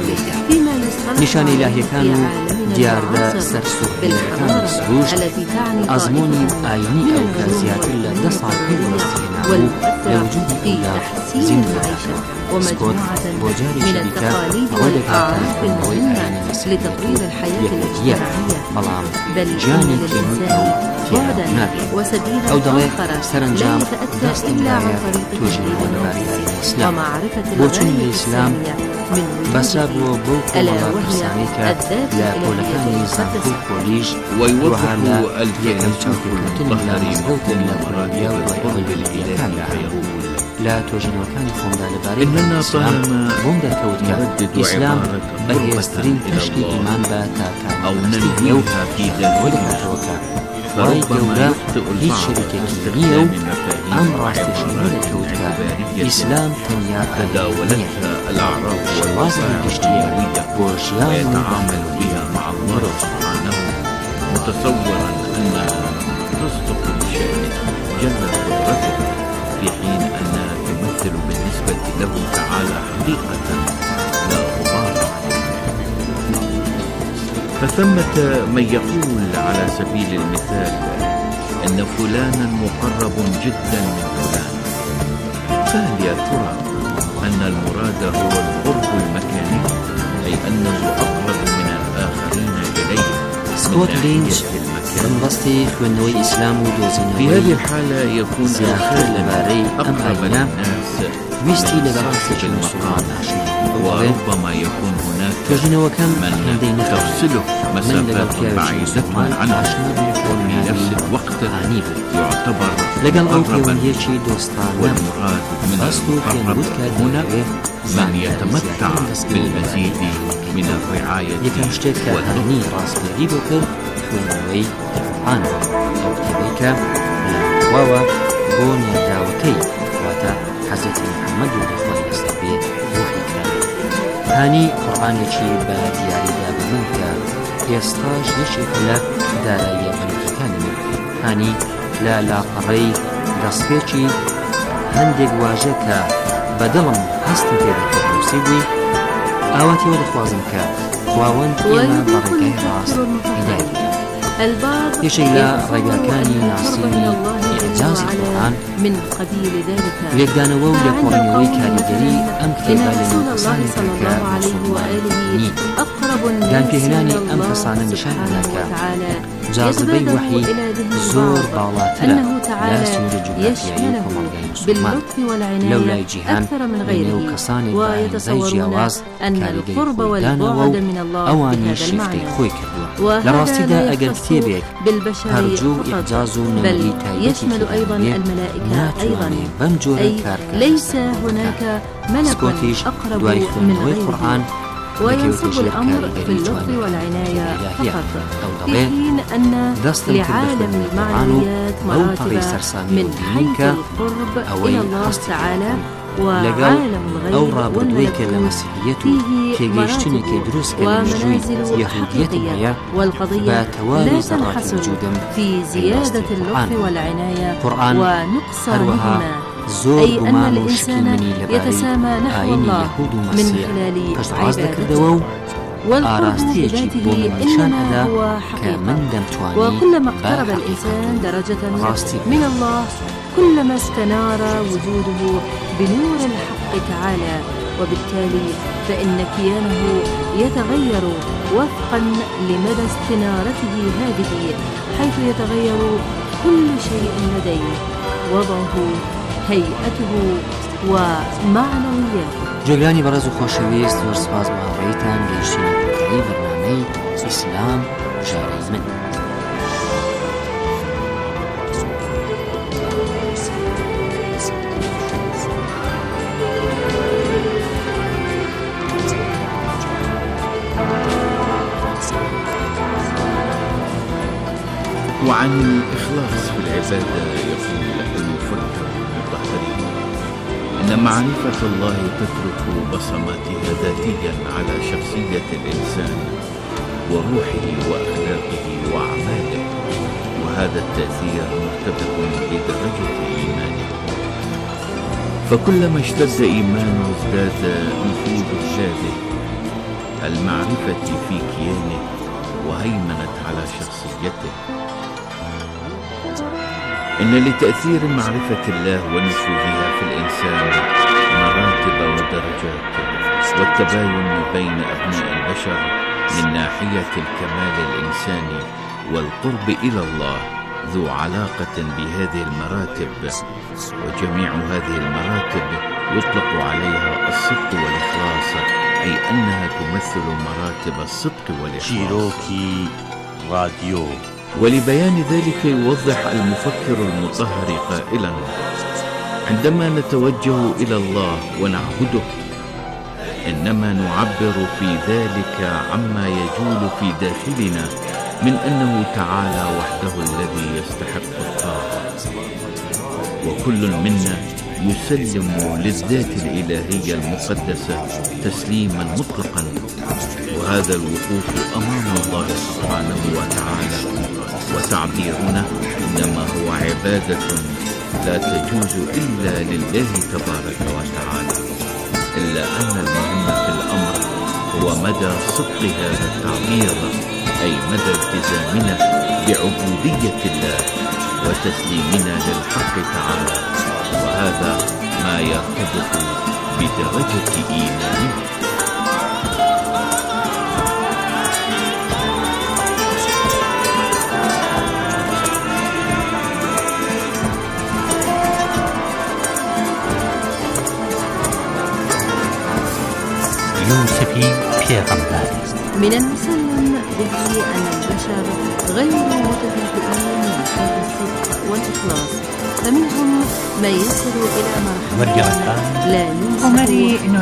نیشانەی ئیلاهیەکان و دیاردە سەرسوڕهێنەکانی سروشت ئەزموونی ئاینی ئەو کە زیاتر لە 10 ساڵ پێ وەستهێنابوو لە وجودی ئەودا زیندوو سکۆت بۆ جارێکی دیکە ئەوە دەکاتە خوێندنەوەی ئاینی مەسیحی یەکەتیە بەڵام گیانێکی نوێ ئەو تێدا نابێت ئەو دەڵێ سەرنجام دەستم دایە توێژینەوە لەبارەی ئاینی ئیسلام بۆ چون لە ئیسلام بەسرا بووە بۆ کۆمەڵە پرسانی کە لە پۆلەکانی زانکۆ و کۆلیژ وەها لە یەکەم چاوکردن لە مزگەوتن لە وەڕادیا و وەڵبیلەکاندا هەبوو لا توجنوكان خوندا لبارەی ئیسلام بۆم دەکەوت کە ئیسلام بەهێزترین پشتی ئیمان بە تاکانەی و دەکاتەوە کە وای گەورە هیچ شەریکێکی نییە و ئەم ڕاستیشەی دەکەوت کە ئیسلام تەنیا ئەداوەلەیە شێوازی گشتیە بۆ ژیان و عملها مع الله سبحانه متصورا أنها تصدق بشأنه جل قدرته في حين أنها تمثل بالنسبة له تعالى حقيقة لا غبار فثمة من يقول على سبيل المثال أن فلانا مقرب جدا من فلان فهل يا ترى أن المراد هو القرب المكاني أي أنه أقرب من الآخرين إليه سكوت لينش بنبسطي خوێندنەوەی ئیسلام و دۆزینەوەی في هذه الحالة يكون زیاتر لەبارەی ئەم ئاینە ویستی لەگەڕاستێکی مسلمان وربما يكون هناك توجينەوەکەم من تفصله مسافات بعيدة عنه وفي نفس الوقت يعتبر مقربا والمراد من المقرب هنا من يتمتع بالمزيد من الرعاية واللطف خوێندنەوەی قورئان ئەو کتێبەی کە لە خواوە بۆ نێرداوەکەی واتە حەزرەتی محەممەد و دەخوای لەسەر بێ ڕوحی کراوێت هانی قورئانێکی بە دیاریدا بە من کە ئێستاش یەکێک لە داراییە بەنرخەکانی من هانی لە لاقەڕەی دەستپێکی هەندێک واژە کە بەدڵم هەستم پێ دەکرد نووسی بووی ئاواتیەوە دەخوازم کە خواوەند ئێمە بە ڕێگای ڕاست هیدایەت یەکێک لە ڕێگاکانی ناسینی ئیعجازی قورئان لێکدانەوە و لێکۆڵینەوەی کاریگەری ئەم کتێبە لە نێو کەسانێکە کە مسڵمانین دانپێهێنانی ئەم کەسانە نیشان دەدا کە جاذبەی وحی زۆر باڵاترە لە سنوورە جوگرافیایی و کۆمەڵگەی مسلمان لەو لای جیهان لە نێو کەسانی بە ئەندازەی جیاواز کاریگەری خۆدانەوە و ئەوانی شیفتەی خۆی کردووە لە ڕاستیدا ئەگەر کتێبێک هەرجوو و ئیعجاز و نەوەری تایبەتی ناتوانێت بەم جۆرە کارکردن سکۆتیش دوای خوێندنەوەی قورئان وينصب الأمر في اللطف والعناية فقط في حين أن لعالم المعنويات مراتب من حيث القرب إلى الله تعالى وعالم الغيب والملكوت فيه مراتب ومنازل حقيقية، والقضية لا تنحصر في زيادة اللطف والعناية ونقصانهما، أي أن الإنسان يتسامى نحو الله من خلال عبادته، والقرب بذاته إنما هو حقيقة. وكلما اقترب الإنسان درجة من الله كلما استنار وجوده بنور الحق تعالى، وبالتالي فإن كيانه يتغير وفقا لمدى استنارته هذه، حيث يتغير كل شيء لديه، وضعه، هيئته ومعنوياته. جێگرانی بەڕێز و خۆشەویست، زۆر سپاس بۆ هاوڕێیتان گەیشتنە کۆکەڵی بەرنامەی ئیسلام ژارەی من. وعن الإخلاص في العبادة يقول المفكر الطهري إن معرفة الله تترك بصماتها ذاتيا على شخصية الإنسان وروحه وأخلاقه وأعماله، وهذا التأثير مرتبط بدرجة إيمانه، فكلما اشتد إيمانه ازداد نفوذ الشاذ المعرفة في كيانه وهيمنت على شخصيته. إن لتأثير معرفة الله ونفوذها في الإنسان مراتب ودرجات، والتباين بين أبناء البشر من ناحية الكمال الإنساني والقرب إلى الله ذو علاقة بهذه المراتب، وجميع هذه المراتب يطلق عليها الصدق والإخلاص، أي أنها تمثل مراتب الصدق والإخلاص. راديو. ولبيان ذلك يوضح المفكر المطهر قائلا: عندما نتوجه إلى الله ونعبده إنما نعبر في ذلك عما يجول في داخلنا من أنه تعالى وحده الذي يستحق الطاعة، وكل منا يسلم للذات الإلهية المقدسة تسليما مطلقا، وهذا الوقوف أمام الله سبحانه وتعالى وتعبيرنا إنما هو عبادة لا تجوز إلا لله تبارك وتعالى، إلا أن المهم في الأمر هو مدى صدق هذا التعبير، أي مدى التزامنا بعبودية الله وتسليمنا للحق تعالى، وهذا ما يرتبط بدرجة إيمانه. يوسفي پیغمبر. من المسلم به أن البشر غير متكافئين من حيث الصدق والإخلاص، فمنهم من يصل إلى مرحلة لا ينصف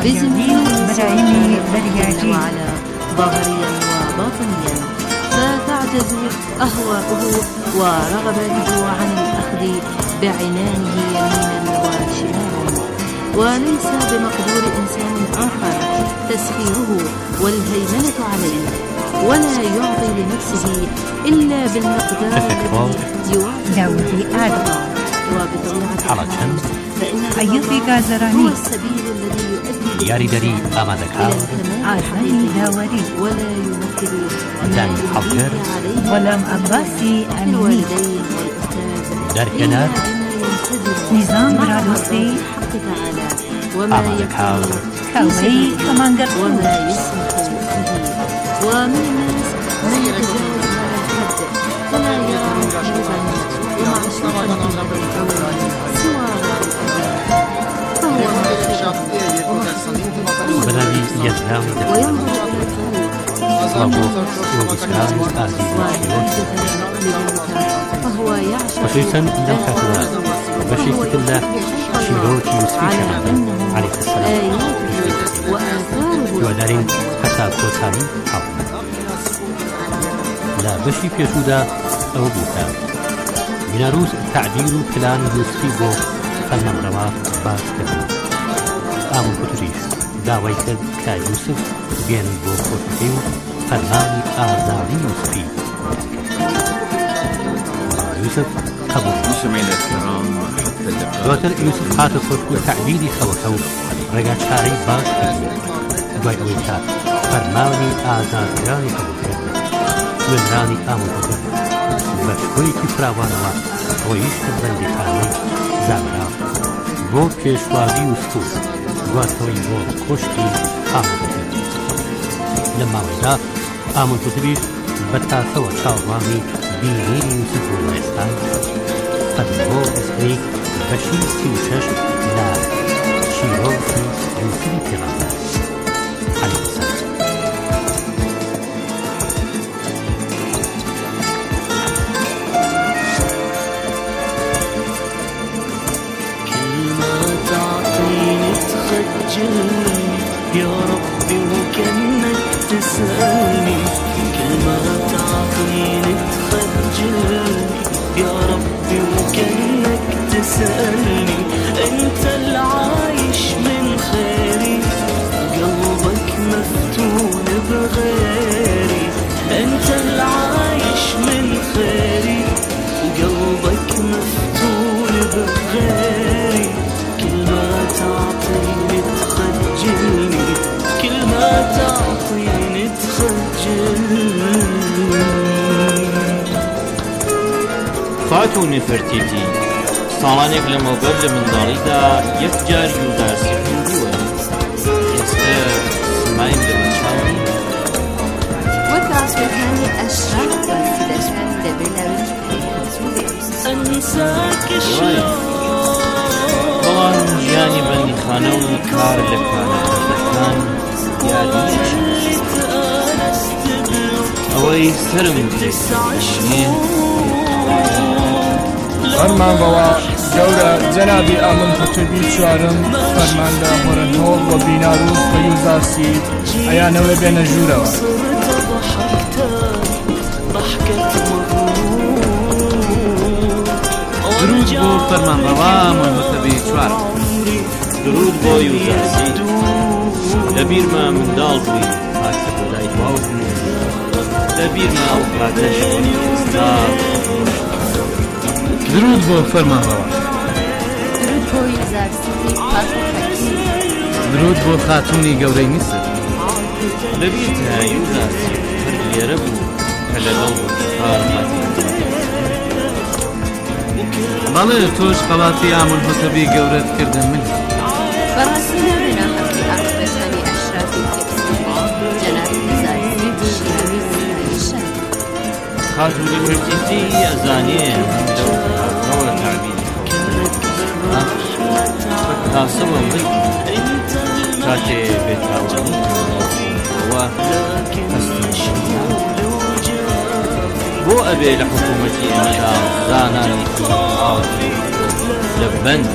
بزمه وعلى ظاهريا وباطنيا، فتعجز أهواؤه ورغباته عن الأخذ بعنانه يمينا وشمالا، وليس بمقدور إنسان آخر تسخيره والهيمنة عليه، ولا يعطي لنفسه إلا بالمقدار الذي يوافق، وبطبيعة الحال فإن هو السبيل الذي يؤدي یاریدەری ئامادەکار ئازانی داوەری ولا يمثل دانی حەڵگر وەلام عەباسی ئەمینی دەرکەنەر نظام برادۆستی ئامادەکار کاوەی کەمانگەر وما يسمح به، ومن الناس من يتجاوز هذا الحد فلا يرى محبوبا ومعشوقا سوى بنابي يزهام وينظر فهو يعشق خصوصا لو كاتبات وبشي كلا شيروكي يوسفي عليه السلام ودارين حتى كوتاني حاول لا بشي بيشودا أو بوكا بناروس تعبير كلام يوسفي بو فالممروا باس كتنا ئامون کوتریش داوای کرد کە یوسف بێنن بۆ خۆشەکەی و فەرمانی ئازادی یوسفی يوسف قبول مستمعينا الكرام حتى اللقاء دواتر يوسف هاتە خۆشک و تعبیری خەوەکە و ڕێگا چارەی باش دوای ئەوەی کە فەرمانی ئازادکرانی قبولکرد وێنرانی ئامۆژەکە بە شکۆیەکی فراوانەوە ڕۆیشتە بەندیخانەی زامرا بۆ پێشوازی یوسف و دواتەوەی بۆ کۆشتی ئامۆژەکە لە ماوەیدا ئامۆژەکەیش بە تاسەوە چاوەڕوانی بینیری یوسف و ئێستا قەت بۆ ئێستەی بەشی 36 لە شیرۆکی یوسفی پێغەمبەر عەلەیهی السەلام. يا ربي وكأنك تسألني كل ما تعطيني تخجلني يا ربي وكأنك تسألني انت العايش من خيري قلبك مفتون بغيري انت العايش من خيري وقلبك مفتون بغيري كل ما تعطيني تخجلني كل ما تعطيني تخجلني خاتون نفرتيتي ساڵانێک لە مەوبەر لە منداڵیدا یەک جار یودارسی خوێندووە ئێستا سمایم لە بەرچاوی وەک ئاسوەکانی ئەشراف باسی دەکەن دەبێت بەڵام ژیانی بەندیخانە و کار لە کارەکان یادی ئەوەی سرم دێنێ فەرمان بەوە گەورە جەنابی ئامن فتوبی چوارم فەرمان لە هۆرنهۆڵ بۆ بیناروس بە یوزارسی ئەیانەوە بێنە ژوورەوە درود بۆ فەرمانڕەوا ئامن فتوبی چوار درود بۆ یوزارسی لە بیرما منداڵ بووی هاتە بۆ لای باوک لە بیرما ئەو کاتەش ئێستا درود بۆ فەرمانڕەوا درود بۆ یوزارسی درود بۆ خاتوونی گەورەی میسر لەبیرتە یوزارسی هەر لێرە بوو کە لەگەڵ ڕۆژهار هاتی بەڵێ تۆش خەڵاتی ئامن فتوبی گەورەت کردە من بەڕاستی نابێنە حەقی ئاسوەکانی ئەشرافی تێکستی جەنابی یوزارسی شیراوی زیرایشە خاتون نفرتیتی ئەزانێ لەو کاتەوە تعبیری تاسەوە بڵێ کاتێ بێتاوانی ئەوە هەستیشیە بۆ ئەبێ لە حکوومەتی ئێمەدا زانانی ئاوتی لە بەند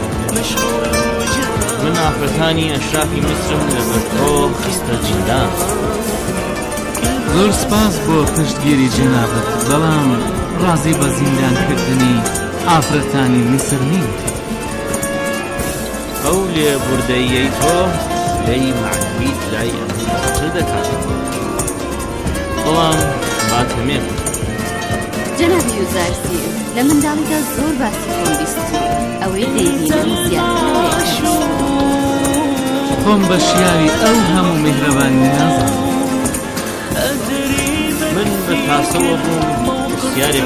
من ئافرەتانی ئەشرافی میسرم لەبەر تۆ خستە جیندان زۆر سپاس بۆ پشتگیری جەنابەت بەڵام ڕازی بە زیندانکردنی ئافرەتانی میسر نین ئەو لێبوردەیەی تۆ لەی معنویت لای ئەمەتر دەکات بەڵام باتەمێ جەنابی یوزارسی لە منداڵیدا زۆر باسی خۆم بیستی ئەوەی لێبینم زیاتر خۆم بە شیاوی ئەو هەموو میهرەبانی نازانم من بە تاسەوە بووم پرسیارێک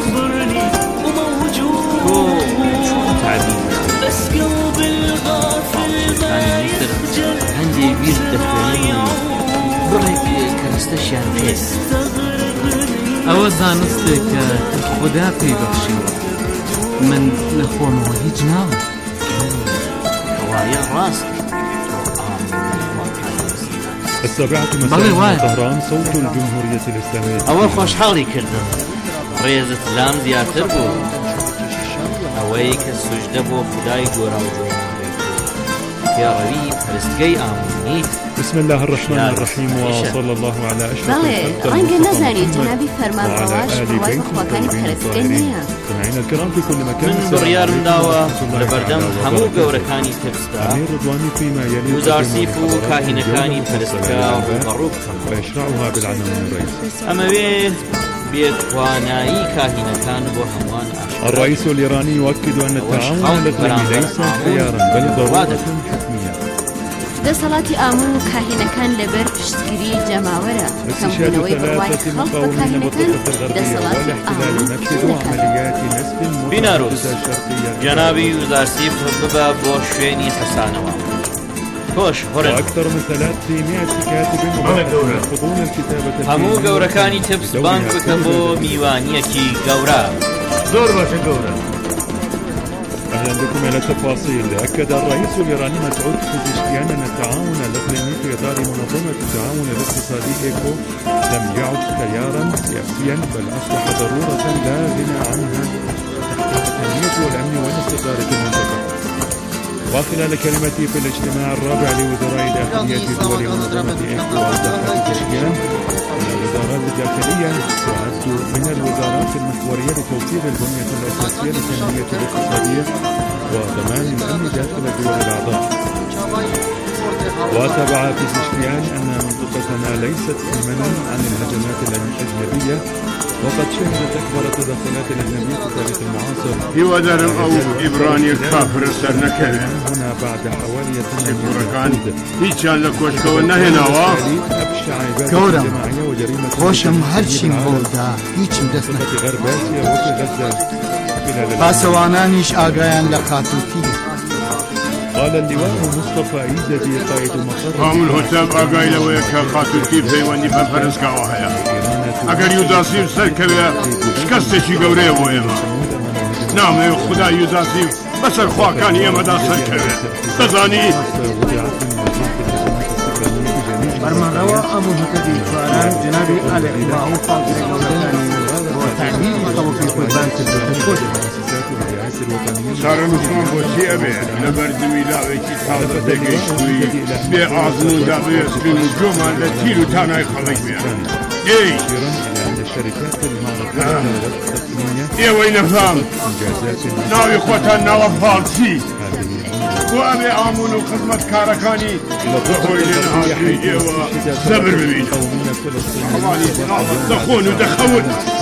تۆ چۆن تعبیر ئافرەتانی میسر هەندێک بیر دەخوێنن و بڕێک کەرەستەشیان پێ ئەوە زانستێکە خوددا پێی بەخشیوە من لە خۆمەوە هیچ ناوم وایە ڕاست السابعة مساء طهران صوت الجمهورية الإسلامية ئەوە خۆشحاڵی کردم ڕێزت لام زیاتر بوو ئەوەی کە سوژدە بۆ خودای گۆرا و جۆرانەوەی پێڕەوی پەرستگەی ئامونی. بسم الله الرحمن الرحيم وصلى الله على أشرف الخلق ڕەنگە نەزانیت جەنابی فەرمانڕەواش ڕەوای بەخۆکانی پەرستگە نییە. مستمعينا الكرام في كل مكان من بڕیارم داوە لەبەردەم هەموو گەورەکانی ترسدا وزارسیف و کاهینەکانی پەرستگا ڕوبەڕوو بکەم ويشرعها بالعناوين الرئيس. ئەمەوێ بێتوانایی کاهینەکان بۆ هەمووان ئاشکرا. الرئيس الإيراني يؤكد أن التعاون الإقليمي ليس خيارا بل ضرورة حتمية. دەسەڵاتی ئامون و کاهینەکان لەبەر پشتگیری جەماوەرە کەمبوونەوەی بڕوای خەڵک بە کاهینەکان دەسەڵاتی ئامون بیناڕۆز جەنابی وزارسیف ببە بۆ شوێنی حەسانەوە. خۆش وأكثر من 300 كاتب يرفضون الكتابة. هەموو گەورەکانی تبس بانگ بکە بۆ میوانیەکی گەورە. زۆر باشە گەورە. أهلا بكم إلى التفاصيل. أكد الرئيس الإيراني مسعود پزشکیان أن التعاون الإقليمي في إطار منظمة التعاون الاقتصادي إيكو لم يعد خيارا سياسيا بل أصبح ضرورة لا غنى عنها تحت الأمنية والأمن والاستقرار في المنطقة. وخلال كلمته في الاجتماع الرابع لوزراء داخلية دول منظمة إيكو أوضح پزشکیان أن الوزارات الداخلية تعد من الوزارات المحورية لتوفير البنية الأساسية للتنمية الاقتصادية وضمان الأمن داخل الدول الأعضاء. وتابع پزشکیان أن منطقتنا ليست آمنا عن الهجمات الأجنبية وقد شهدت أكبر التدخلات الأجنبية في التاريخ المعاصر. هیوادارم ئەو ئیبرانی کافر سەر نەکەوێت. هنا بعد حوالي 8 هیچیان لە کۆشکەوە نەهێناوە. گەورم خۆشم هەرچیم بۆدا هیچم دەست پاسەوانانیش ئاگایان لە قاتوتی. قال اللواء مصطفى عيزدي قائد مقر هامون حساب ئاگای لەوەیە کە قاتوتی پەیوەندی بە پەرستگاوە هەیە. ئەگەر یوزاسیف سەرکەوێ شکستێکی گەورەیە بۆ ئێمە. نامەوێت خودای یوزاسیف بەسەر خواکانی ئێمەدا سەرکەوێت. دەزانی فەرمانڕەوا ئەمون هەتەبی چواران جەنابی ئالێقباو پاڵگرە گەورەکانی بۆ تعمیری تەوەفی قوربان کردن خۆش. سارەنووسمان بۆچی ئەبێ لە بەردەمی لاوێکی تازە دەگەیشتووی بێ ئازموندا بێسکن و جۆمان لە تیر و تانای خەڵک بێن. ئێوەی نەفام ناوی خۆتان ناوە پاڵچی بۆ ئەبێ ئامون و خزمەتکارەکانی بەهۆی لێنەهاتووی ئێوە زەبر ببین. هەڵانی دەخۆن و دەخەون.